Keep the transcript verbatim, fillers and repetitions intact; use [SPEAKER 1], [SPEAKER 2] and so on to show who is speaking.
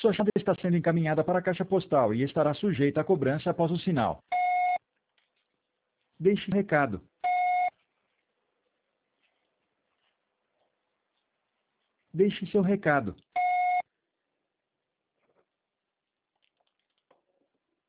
[SPEAKER 1] Sua chamada está sendo encaminhada para a caixa postal e estará sujeita a cobrança após o sinal. Deixe um recado. Deixe seu recado.